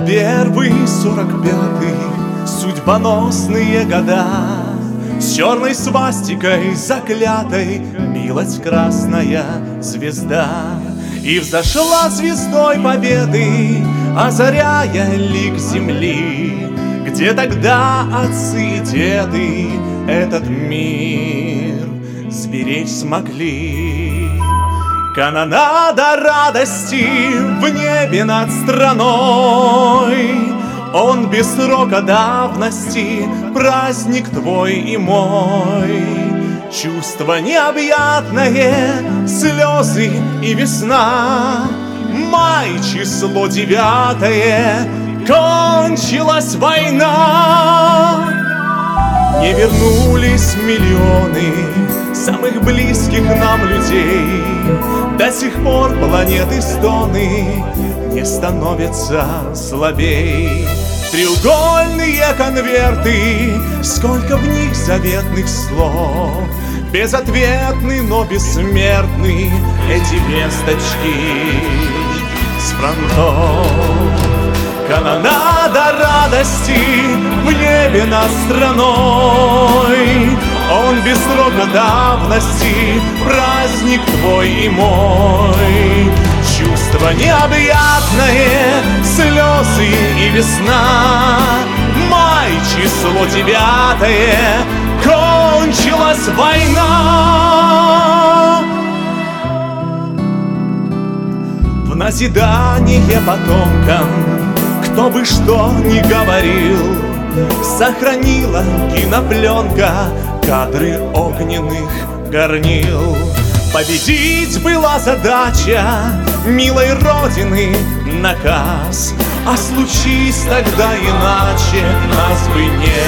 41-й, 45-й, судьбоносные года. С черной свастикой заклятой милость красная звезда. И взошла звездой победы, озаряя лик земли, где тогда отцы и деды этот мир сберечь смогли. Канонада радости в небе над страной, он без срока давности, праздник твой и мой. Чувство необъятное, слезы и весна. Май, число 9, кончилась война. Не вернулись миллионы самых близких нам людей. До сих пор планеты стоны не становятся слабей. Треугольные конверты, сколько в них заветных слов. Безответны, но бессмертны эти весточки с фронтов. Канонада радости в небе над страной, он без срока давности, праздник твой и мой. Чувство необъятное, слезы и весна. Май, число 9, кончилась война. В назидание потомкам, кто бы что ни говорил, сохранила кинопленка кадры огненных горнил. Победить была задача милой Родины наказ, а случись тогда иначе, нас бы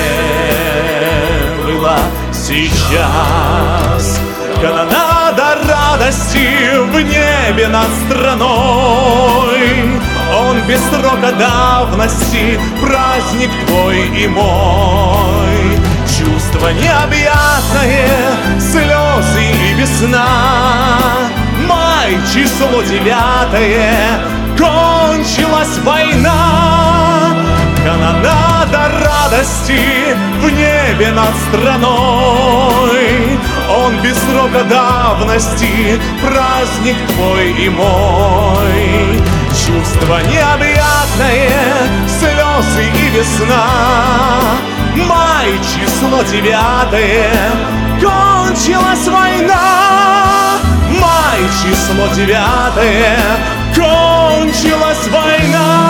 не было сейчас. Канонада радости в небе над страной, он без срока давности, праздник твой и мой. Чувство необъятное, слезы и весна. Май, число 9, кончилась война. Канонада радости в небе над страной, он без срока давности, праздник твой и мой. Чувство необъятное, слезы и весна. Май, число 9, кончилась война. Май, число 9, кончилась война.